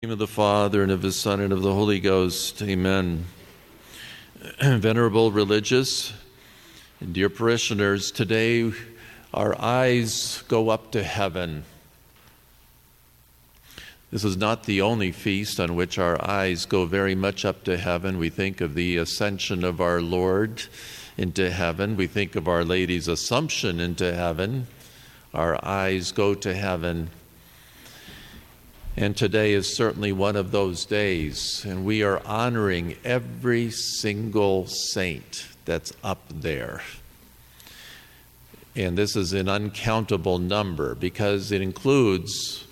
In the name of the Father, and of the Son, and of the Holy Ghost. Amen. Venerable religious and dear parishioners, today our eyes go up to heaven. This is not the only feast on which our eyes go very much up to heaven. We think of the ascension of our Lord into heaven. We think of Our Lady's Assumption into heaven. Our eyes go to heaven. And today is certainly one of those days, and we are honoring every single saint that's up there. And this is an uncountable number because it includes,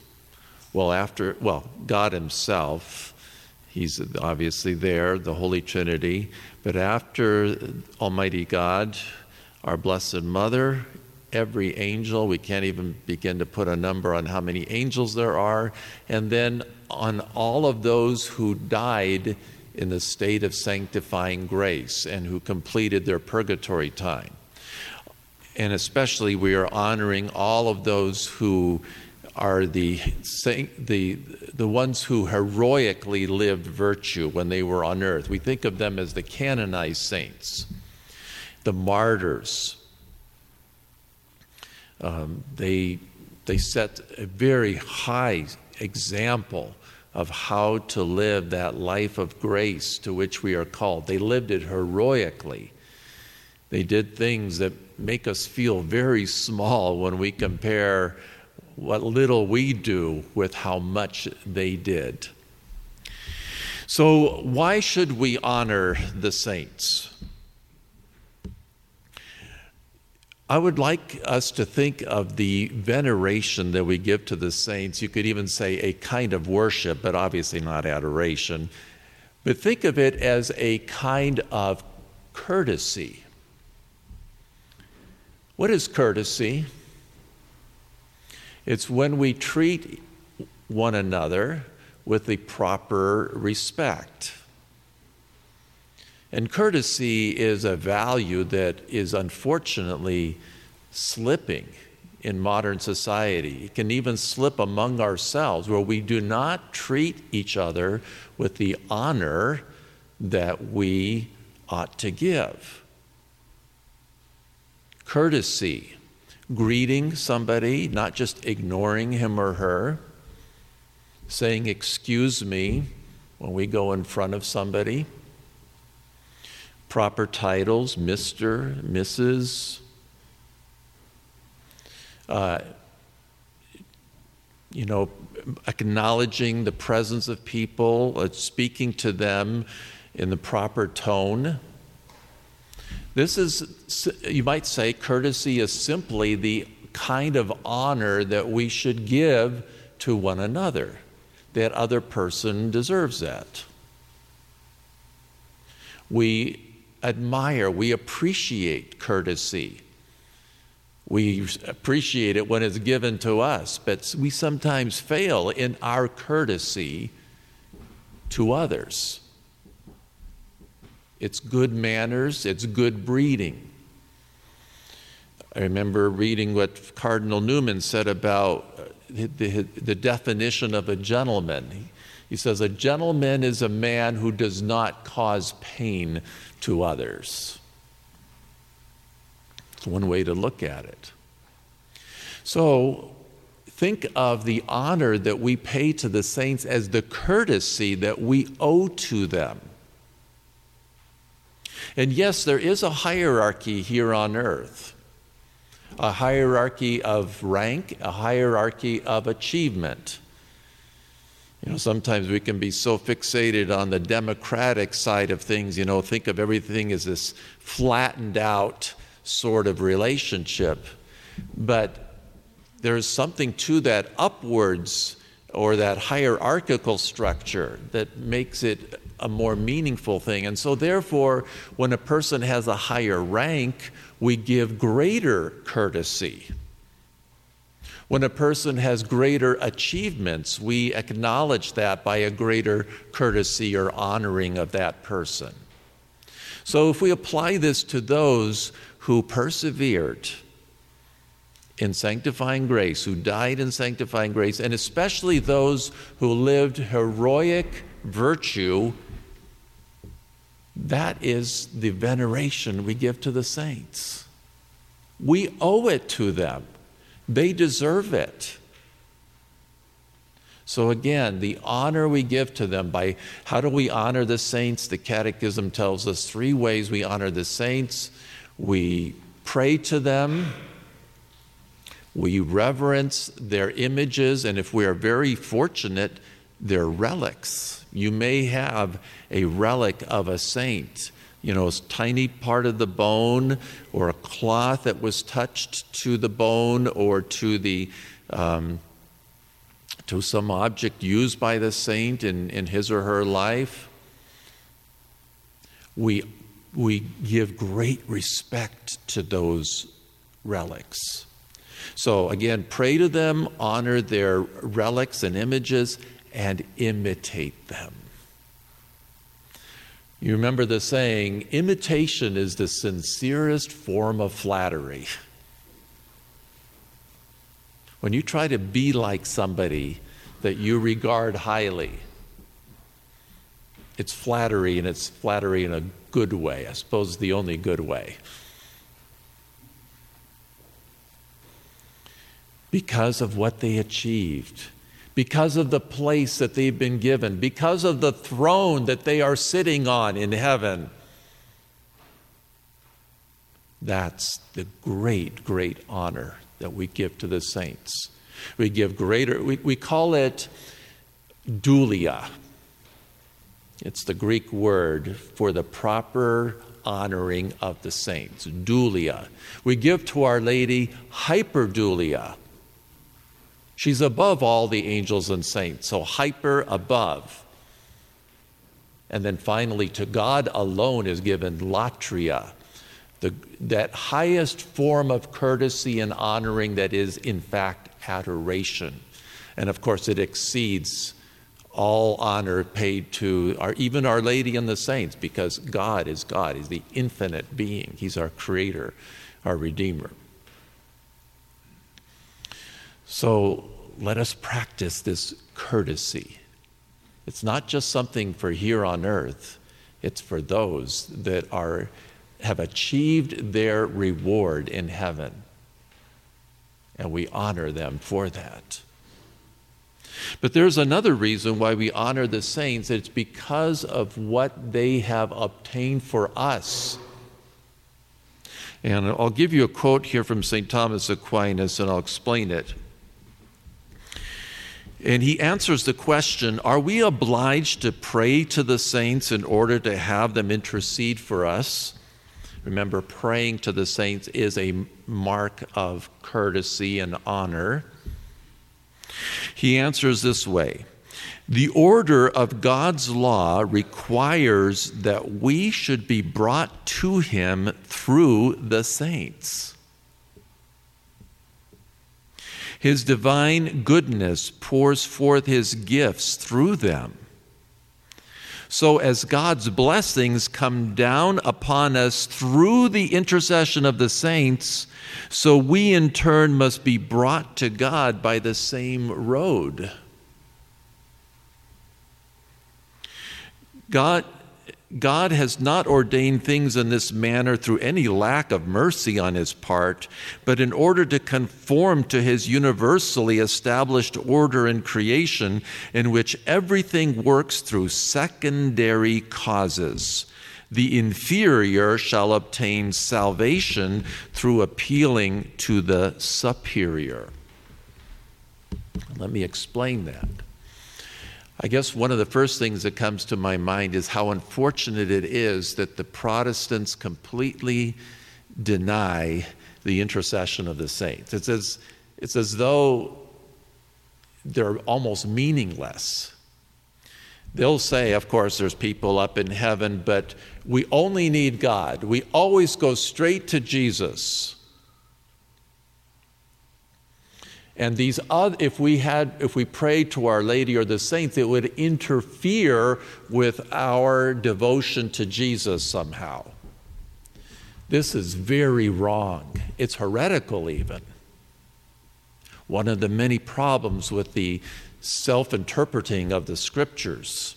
God Himself. He's obviously there, the Holy Trinity. But after Almighty God, our Blessed Mother, every angel, we can't even begin to put a number on how many angels there are, and then on all of those who died in the state of sanctifying grace and who completed their purgatory time. And especially we are honoring all of those who are the ones who heroically lived virtue when they were on earth. We think of them as the canonized saints, the martyrs. They set a very high example of how to live that life of grace to which we are called. They lived it heroically. They did things that make us feel very small when we compare what little we do with how much they did. So why should we honor the saints? I would like us to think of the veneration that we give to the saints. You could even say a kind of worship, but obviously not adoration. But think of it as a kind of courtesy. What is courtesy? It's when we treat one another with the proper respect. And courtesy is a value that is unfortunately slipping in modern society. It can even slip among ourselves where we do not treat each other with the honor that we ought to give. Courtesy, greeting somebody, not just ignoring him or her, saying excuse me when we go in front of somebody. Proper titles, Mr., Mrs., acknowledging the presence of people, speaking to them in the proper tone. This is, you might say, courtesy is simply the kind of honor that we should give to one another. That other person deserves that. We admire, we appreciate courtesy. We appreciate it when it's given to us, but we sometimes fail in our courtesy to others. It's good manners, it's good breeding. I remember reading what Cardinal Newman said about the definition of a gentleman. He says, a gentleman is a man who does not cause pain to others. It's one way to look at it. So think of the honor that we pay to the saints as the courtesy that we owe to them. And yes, there is a hierarchy here on earth. A hierarchy of rank, a hierarchy of achievement. Sometimes we can be so fixated on the democratic side of things, think of everything as this flattened out sort of relationship. But there's something to that upwards or that hierarchical structure that makes it a more meaningful thing. And so therefore, when a person has a higher rank, we give greater courtesy. When a person has greater achievements, we acknowledge that by a greater courtesy or honoring of that person. So if we apply this to those who persevered in sanctifying grace, who died in sanctifying grace, and especially those who lived heroic virtue, that is the veneration we give to the saints. We owe it to them. They deserve it. So again, the honor we give to them by how do we honor the saints? The Catechism tells us 3 ways we honor the saints. We pray to them, we reverence their images, and if we are very fortunate, their relics. You may have a relic of a saint, a tiny part of the bone or a cloth that was touched to the bone or to the to some object used by the saint in his or her life. We give great respect to those relics. So again, pray to them, honor their relics and images, and imitate them. You remember the saying, imitation is the sincerest form of flattery. When you try to be like somebody that you regard highly, it's flattery, and it's flattery in a good way. I suppose the only good way. Because of what they achieved, because of the place that they've been given, because of the throne that they are sitting on in heaven. That's the great, great honor that we give to the saints. We give greater, we call it doulia. It's the Greek word for the proper honoring of the saints, doulia. We give to Our Lady hyperdoulia. She's above all the angels and saints, so hyper, above. And then finally, to God alone is given latria, that highest form of courtesy and honoring that is, in fact, adoration. And of course, it exceeds all honor paid to even Our Lady and the saints, because God is God. He's the infinite being. He's our creator, our Redeemer. So let us practice this courtesy. It's not just something for here on earth. It's for those that have achieved their reward in heaven. And we honor them for that. But there's another reason why we honor the saints. It's because of what they have obtained for us. And I'll give you a quote here from St. Thomas Aquinas, and I'll explain it. And he answers the question, are we obliged to pray to the saints in order to have them intercede for us? Remember, praying to the saints is a mark of courtesy and honor. He answers this way: the order of God's law requires that we should be brought to Him through the saints. His divine goodness pours forth His gifts through them. So as God's blessings come down upon us through the intercession of the saints, so we in turn must be brought to God by the same road. God has not ordained things in this manner through any lack of mercy on His part, but in order to conform to His universally established order in creation, in which everything works through secondary causes. The inferior shall obtain salvation through appealing to the superior. Let me explain that. I guess one of the first things that comes to my mind is how unfortunate it is that the Protestants completely deny the intercession of the saints. It's as though they're almost meaningless. They'll say, of course, there's people up in heaven, but we only need God. We always go straight to Jesus. And if we prayed to Our Lady or the saints, it would interfere with our devotion to Jesus somehow. This is very wrong. It's heretical even. one of the many problems with the self-interpreting of the Scriptures.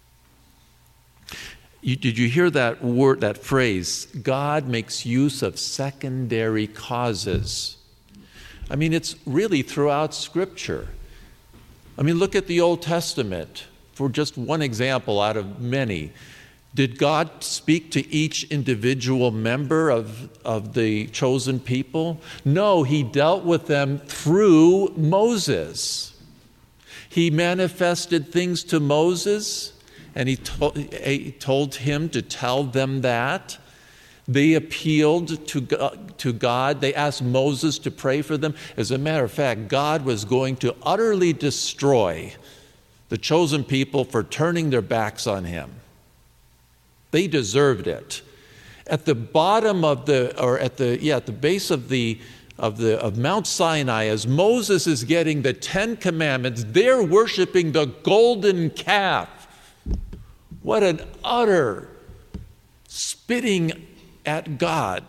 Did you hear that word, that phrase, God makes use of secondary causes? I mean, it's really throughout Scripture. I mean, look at the Old Testament for just one example out of many. Did God speak to each individual member of the chosen people? No, he dealt with them through Moses. He manifested things to Moses, and he told him to tell them that. They appealed to God. They asked Moses to pray for them. As a matter of fact, God was going to utterly destroy the chosen people for turning their backs on him. They deserved it. At the bottom of at the base of Mount Sinai, as Moses is getting the 10 Commandments, they're worshiping the golden calf. What an utter spitting at God.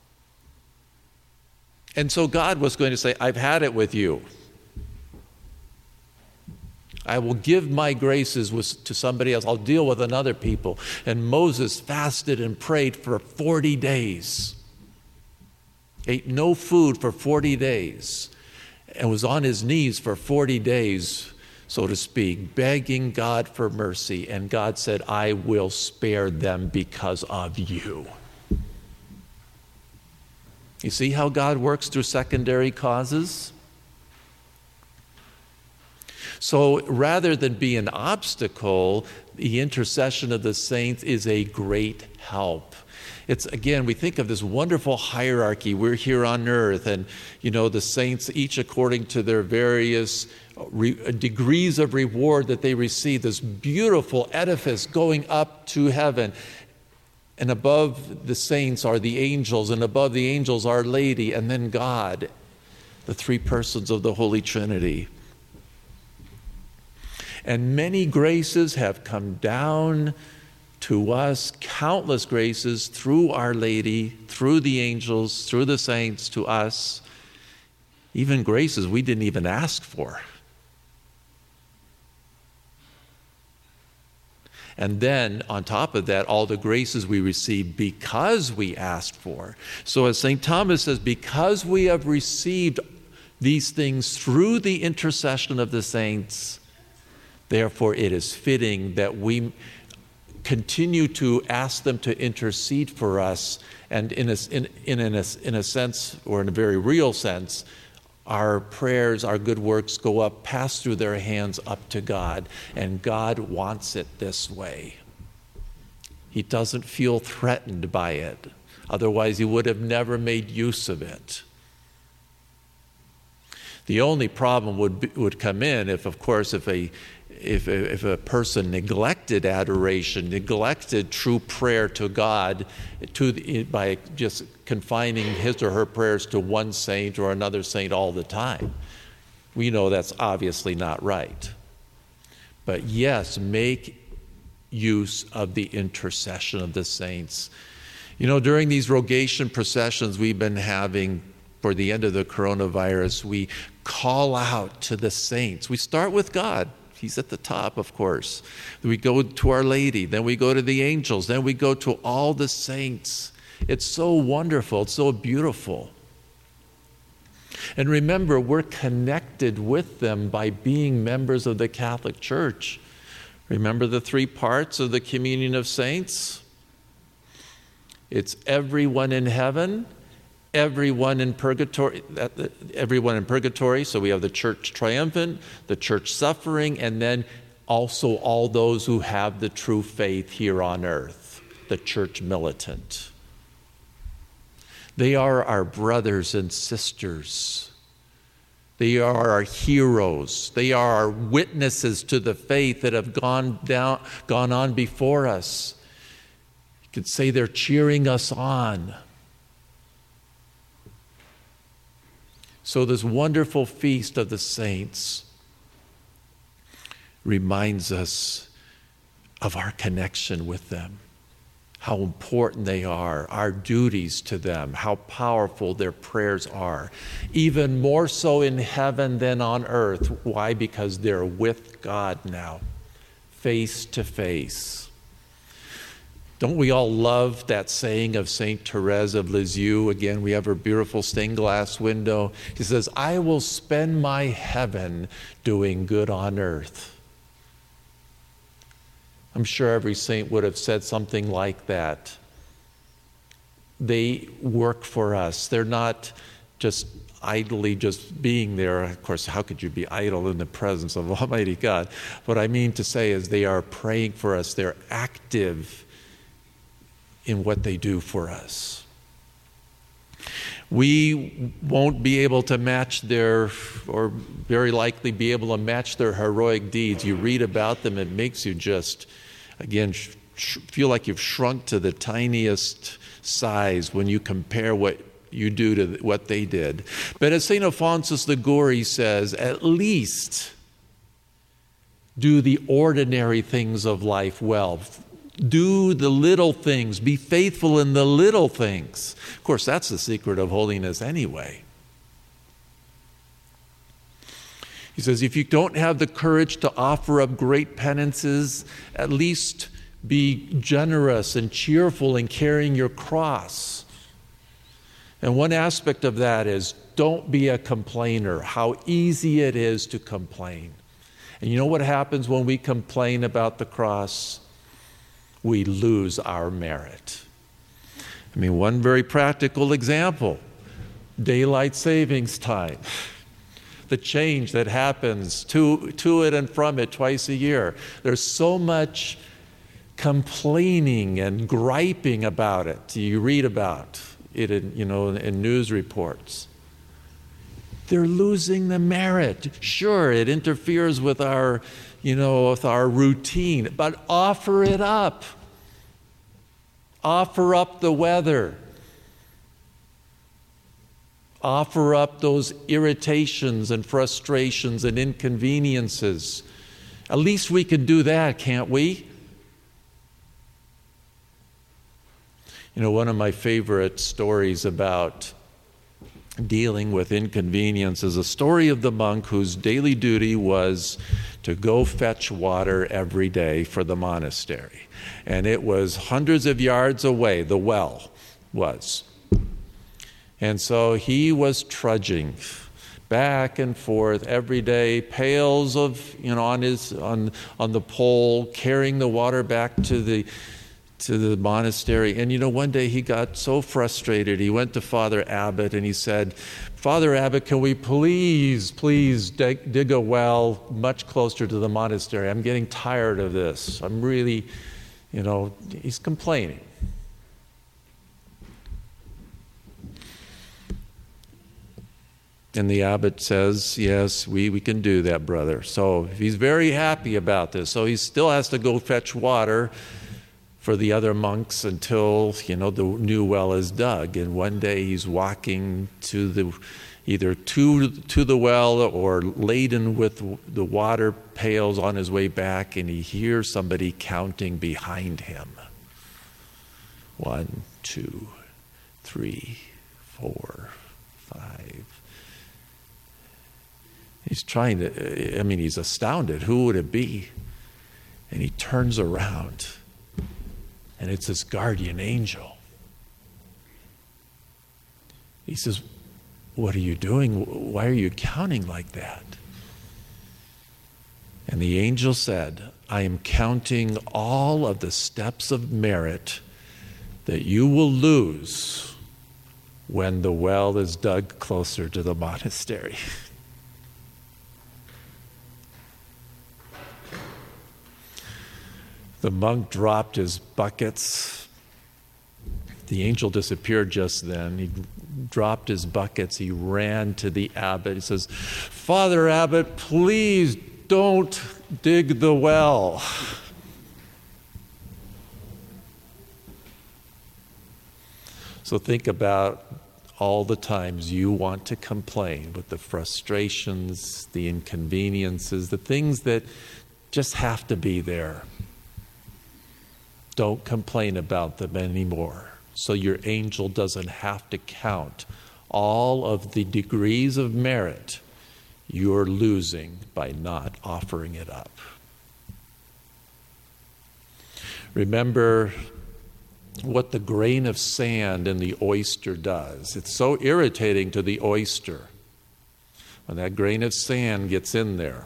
And so God was going to say, I've had it with you. I will give my graces to somebody else. I'll deal with another people. And Moses fasted and prayed for 40 days. Ate no food for 40 days. And was on his knees for 40 days, so to speak, begging God for mercy. And God said, I will spare them because of you. You see how God works through secondary causes? So rather than be an obstacle, the intercession of the saints is a great help. It's, again, we think of this wonderful hierarchy. We're here on earth, and, the saints, each according to their various degrees of reward that they receive, this beautiful edifice going up to heaven. And above the saints are the angels, and above the angels Our Lady, and then God, the three persons of the Holy Trinity. And many graces have come down to us, countless graces through Our Lady, through the angels, through the saints to us, even graces we didn't even ask for. And then, on top of that, all the graces we receive because we asked for. So as St. Thomas says, because we have received these things through the intercession of the saints, therefore it is fitting that we continue to ask them to intercede for us. And in a sense, or in a very real sense, our prayers, our good works go up, pass through their hands up to God. And God wants it this way. He doesn't feel threatened by it. Otherwise, he would have never made use of it. The only problem would come in if a person neglected adoration, neglected true prayer to God by just confining his or her prayers to one saint or another saint all the time. We know that's obviously not right. But yes, make use of the intercession of the saints. During these rogation processions we've been having for the end of the coronavirus, we call out to the saints. We start with God. He's at the top, of course. We go to Our Lady, then we go to the angels, then we go to all the saints. It's so wonderful, it's so beautiful. And remember, we're connected with them by being members of the Catholic Church. Remember the three parts of the communion of saints? It's everyone in heaven, everyone in purgatory, so we have the church triumphant, the church suffering, and then also all those who have the true faith here on earth, the church militant. They are our brothers and sisters. They are our heroes. They are our witnesses to the faith that have gone on before us. You could say they're cheering us on. So this wonderful feast of the saints reminds us of our connection with them. how important they are, our duties to them, how powerful their prayers are. Even more so in heaven than on earth. Why? Because they're with God now, face to face. Don't we all love that saying of St. Therese of Lisieux? Again, we have her beautiful stained glass window. She says, I will spend my heaven doing good on earth. I'm sure every saint would have said something like that. They work for us. They're not just idly just being there. Of course, how could you be idle in the presence of Almighty God? What I mean to say is they are praying for us. They're active in what they do for us. We won't be able to match their, or very likely be able to match their heroic deeds. You read about them, it makes you just, again, feel like you've shrunk to the tiniest size when you compare what you do to what they did. But as St. Alphonsus Liguori says, at least do the ordinary things of life well. Do the little things. Be faithful in the little things. Of course, that's the secret of holiness anyway. He says, if you don't have the courage to offer up great penances, at least be generous and cheerful in carrying your cross. And one aspect of that is don't be a complainer. How easy it is to complain. And you know what happens when we complain about the cross? We lose our merit. I mean, one very practical example, daylight savings time. The change that happens to it and from it twice a year. There's so much complaining and griping about it. You read about it in news reports. They're losing the merit. Sure, it interferes with our routine, but offer it up. Offer up the weather. Offer up those irritations and frustrations and inconveniences. At least we can do that, can't we? One of my favorite stories about dealing with inconvenience is a story of the monk whose daily duty was to go fetch water every day for the monastery. And it was hundreds of yards away, the well was. And so he was trudging back and forth every day, pails of, on the pole, carrying the water back to the monastery. And one day he got so frustrated, he went to Father Abbot and he said, Father Abbot, can we please dig a well much closer to the monastery? I'm getting tired of this. I'm really, he's complaining. And the abbot says, yes, we can do that, brother. So he's very happy about this. So he still has to go fetch water for the other monks until, the new well is dug. And one day he's walking either to the well or laden with the water pails on his way back, and he hears somebody counting behind him. 1, 2, 3, 4, 5. He's trying to, he's astounded. Who would it be? And he turns around, and it's his guardian angel. He says, what are you doing? Why are you counting like that? And the angel said, I am counting all of the steps of merit that you will lose when the well is dug closer to the monastery. The monk dropped his buckets. The angel disappeared just then. He dropped his buckets. He ran to the abbot. He says, Father Abbot, please don't dig the well. So think about all the times you want to complain with the frustrations, the inconveniences, the things that just have to be there. Don't complain about them anymore, so your angel doesn't have to count all of the degrees of merit you're losing by not offering it up. Remember what the grain of sand in the oyster does. It's so irritating to the oyster when that grain of sand gets in there.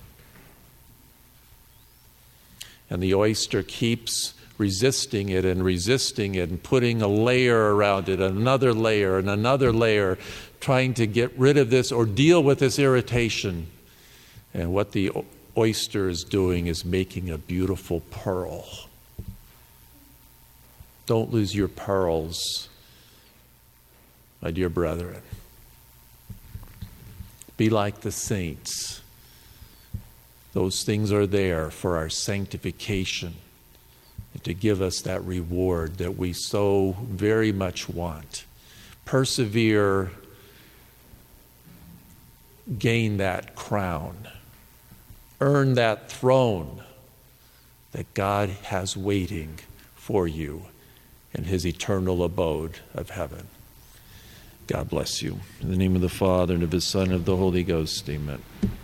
And the oyster keeps resisting it and putting a layer around it, another layer and another layer, trying to get rid of this or deal with this irritation. And what the oyster is doing is making a beautiful pearl. Don't lose your pearls, my dear brethren. Be like the saints. Those things are there for our sanctification and to give us that reward that we so very much want. Persevere, gain that crown, earn that throne that God has waiting for you in his eternal abode of heaven. God bless you. In the name of the Father, and of his Son, and of the Holy Ghost, amen.